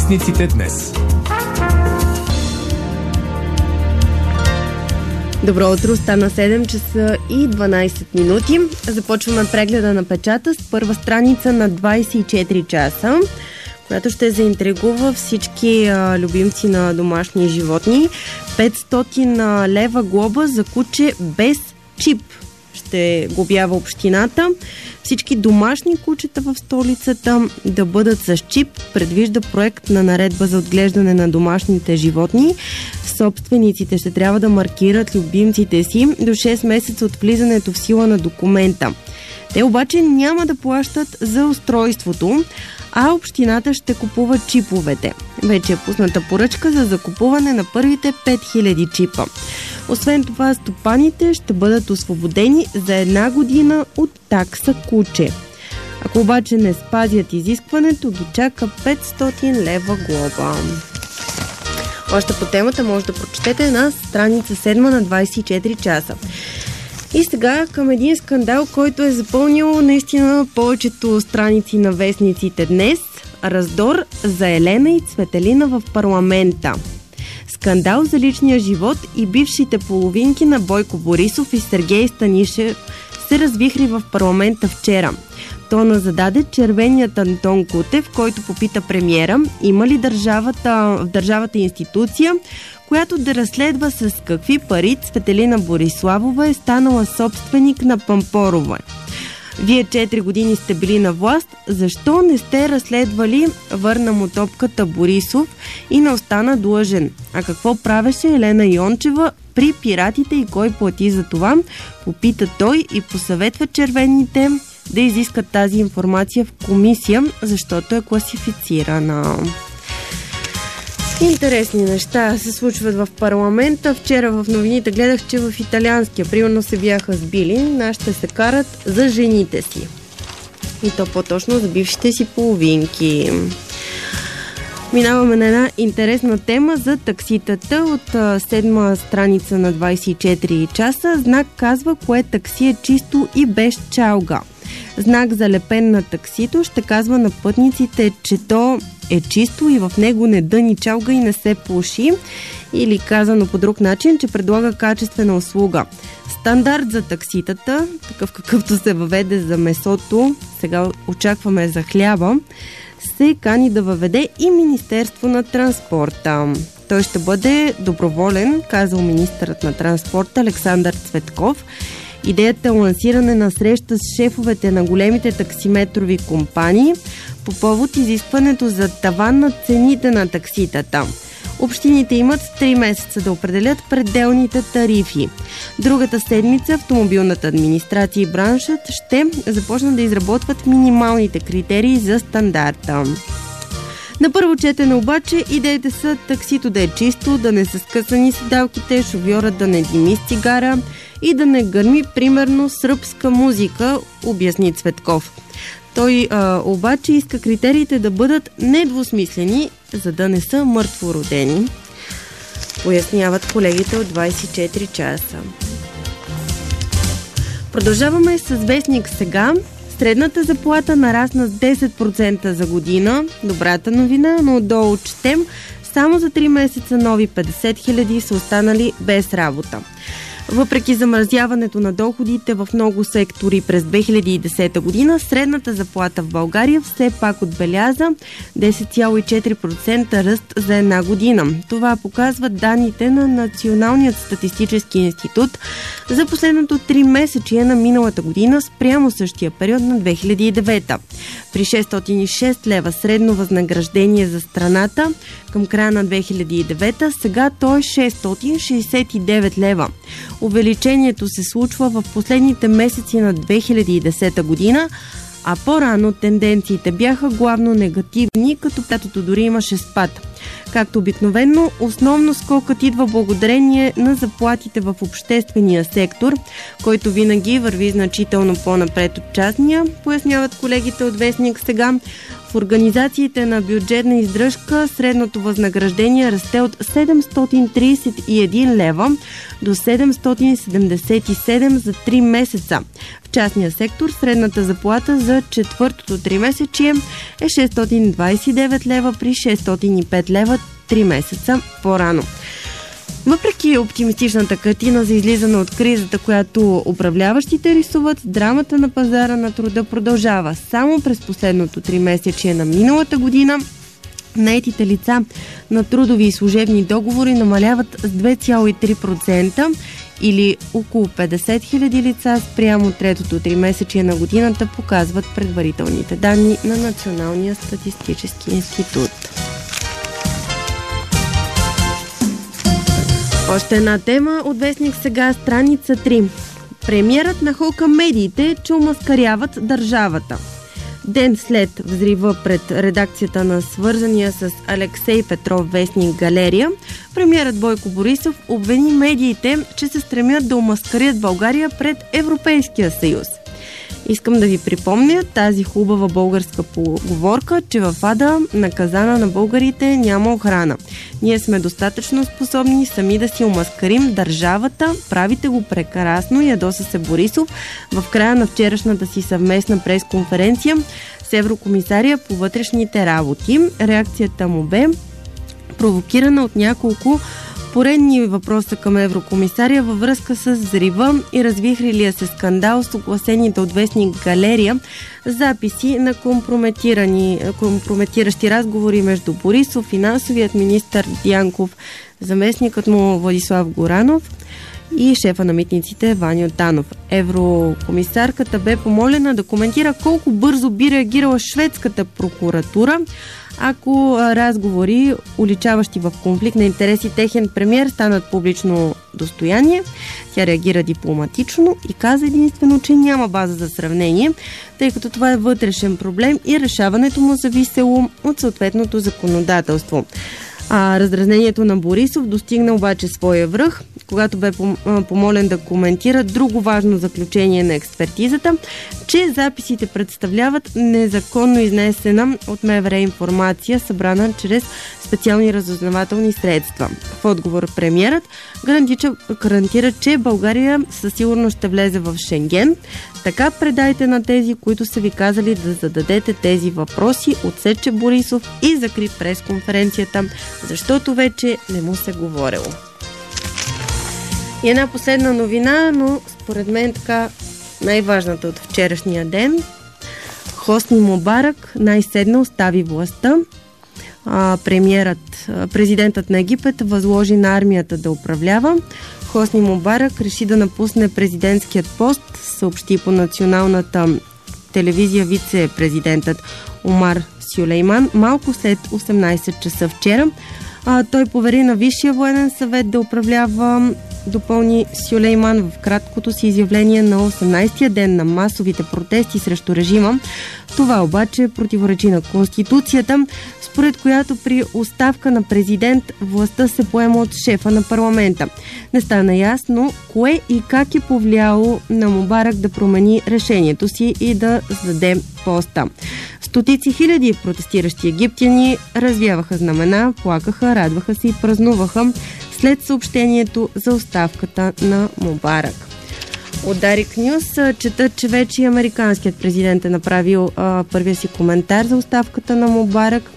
Вестниците днес. Добро утро, стана 7 часа и 12 минути. Започваме прегледа на печата с първа страница на 24 часа, която ще заинтригува всички любимци на домашни животни. 500 лева глоба за куче без чип ще глобява общината. Всички домашни кучета в столицата да бъдат с чип. Предвижда проект на наредба за отглеждане на домашните животни. Собствениците ще трябва да маркират любимците си до 6 месеца от влизането в сила на документа. Те обаче няма да плащат за устройството, а общината ще купува чиповете. Вече е пусната поръчка за закупуване на първите 5000 чипа. Освен това, стопаните ще бъдат освободени за 1 година от такса куче. Ако обаче не спазят изискването, ги чака 500 лева глоба. Още по темата може да прочетете на страница 7 на 24 часа. И сега към един скандал, който е запълнил наистина повечето страници на вестниците днес. Раздор за Елена и Цветелина в парламента. Скандал за личния живот и бившите половинки на Бойко Борисов и Сергей Станишев се развихри в парламента вчера. Тона зададе червеният Антон Кутев, който попита премиера има ли в държавата институция, която да разследва с какви пари Цветелина Бориславова е станала собственик на Пампорово. Вие 4 години сте били на власт, защо не сте разследвали? Върна му топката Борисов и не остана длъжен. А какво правеше Елена Йончева при пиратите и кой плати за това? Попита той и посъветва червените да изискат тази информация в комисия, защото е класифицирана. Интересни неща се случват в парламента. Вчера в новините гледах, че в италианския примерно се бяха сбили. Нашите се карат за жените си. И то по-точно за бившите си половинки. Минаваме на една интересна тема за такситата от 7 страница на 24 часа. Знак казва кое такси е чисто и без чалга. Знак залепен на таксито ще казва на пътниците, че то е чисто и в него не дъни чалга и не се пуши. Или казано по друг начин, че предлага качествена услуга. Стандарт за такситата, такъв какъвто се въведе за месото, сега очакваме за хляба, се кани да въведе и Министерство на транспорта. Той ще бъде доброволен, казал министърът на транспорта Александър Цветков. Идеята е лансиране на среща с шефовете на големите таксиметрови компании по повод изискването за таван на цените на такситата. Общините имат 3 месеца да определят пределните тарифи. Другата седмица автомобилната администрация и браншът ще започнат да изработват минималните критерии за стандарта. На първо четене обаче идеите са таксито да е чисто, да не са скъсани седалките, шофьорът да не дими с цигара и да не гърми примерно сръбска музика, обясни Цветков. Той обаче иска критериите да бъдат недвусмислени, за да не са мъртвородени, поясняват колегите от 24 часа. Продължаваме с вестник сега. Средната заплата нарасна с 10% за година. Добрата новина, но отдолу четем, само за 3 месеца нови 50 000 са останали без работа. Въпреки замразяването на доходите в много сектори през 2010 година, средната заплата в България все пак отбеляза 10,4% ръст за една година. Това показват данните на Националният статистически институт за последното 3 месечие на миналата година спрямо същия период на 2009. При 606 лева средно възнаграждение за страната към края на 2009, сега то е 669 лева. Увеличението се случва в последните месеци на 2010 година, а по-рано тенденциите бяха главно негативни, като лятото дори имаше спад. Както обикновено, основно скокът идва благодарение на заплатите в обществения сектор, който винаги върви значително по-напред от частния, поясняват колегите от Вестник Сега. В организациите на бюджетна издръжка средното възнаграждение расте от 731 лева до 777 за 3 месеца. В частния сектор средната заплата за четвъртото 3-месечие е 629 лева при 605 лева 3 месеца по-рано. Въпреки оптимистичната картина за излизане от кризата, която управляващите рисуват, драмата на пазара на труда продължава. Само през последното 3-месечие на миналата година наетите лица на трудови и служебни договори намаляват с 2,3% или около 50 000 лица спрямо третото 3-месечие на годината, показват предварителните данни на Националния статистически институт. Още една тема от Вестник Сега, страница 3. Премиерът нахълка медиите, че омаскаряват държавата. Ден след взрива пред редакцията на свързания с Алексей Петров вестник Галерия, премиерът Бойко Борисов обвини медиите, че се стремят да омаскарят България пред Европейския съюз. Искам да ви припомня тази хубава българска поговорка, че в ада на казана на българите няма охрана. Ние сме достатъчно способни сами да си омаскарим държавата. Правите го прекрасно, ядоса се Борисов в края на вчерашната си съвместна пресконференция с еврокомисария по вътрешните работи. Реакцията му бе провокирана от няколко поредни въпроса към еврокомисария във връзка с взрива и развихрилия се скандал с огласените от вестник Галерия записи на компрометиращи разговори между Борисов, финансовият министър Дянков, заместникът му Владислав Горанов и шефа на митниците Ваньо Танов. Еврокомисарката бе помолена да коментира колко бързо би реагирала шведската прокуратура, ако разговори, уличаващи в конфликт на интереси техен премиер, станат публично достояние. Тя реагира дипломатично и каза единствено, че няма база за сравнение, тъй като това е вътрешен проблем и решаването му зависело от съответното законодателство. Раздразнението на Борисов достигна обаче своя връх, когато бе помолен да коментира друго важно заключение на експертизата, че записите представляват незаконно изнесена от МВР информация, събрана чрез специални разузнавателни средства. В отговор премиерът гарантира, че България със сигурност ще влезе в Шенген. Така предайте на тези, които са ви казали да зададете тези въпроси, отсече Борисов и закри пресконференцията, защото вече не му се говорило. И една последна новина, но според мен така най-важната от вчерашния ден. Хосни Мубарак най-седна остави властта. Президентът на Египет възложи на армията да управлява. Хосни Мубарак реши да напусне президентският пост, съобщи по националната телевизия вице-президентът Омар Сюлейман малко след 18 часа вчера. Той повери на Висшия военен съвет да управлява, допълни Сюлейман в краткото си изявление на 18-я ден на масовите протести срещу режима. Това обаче противоречи на Конституцията, според която при оставка на президент властта се поема от шефа на парламента. Не стана ясно кое и как е повлияло на Мубарак да промени решението си и да сдаде поста. Стотици хиляди протестиращи египтяни развяваха знамена, плакаха, радваха се и празнуваха след съобщението за оставката на Мубарак. От Дарик Нюс четат, че вече американският президент е направил първия си коментар за оставката на Мубарак.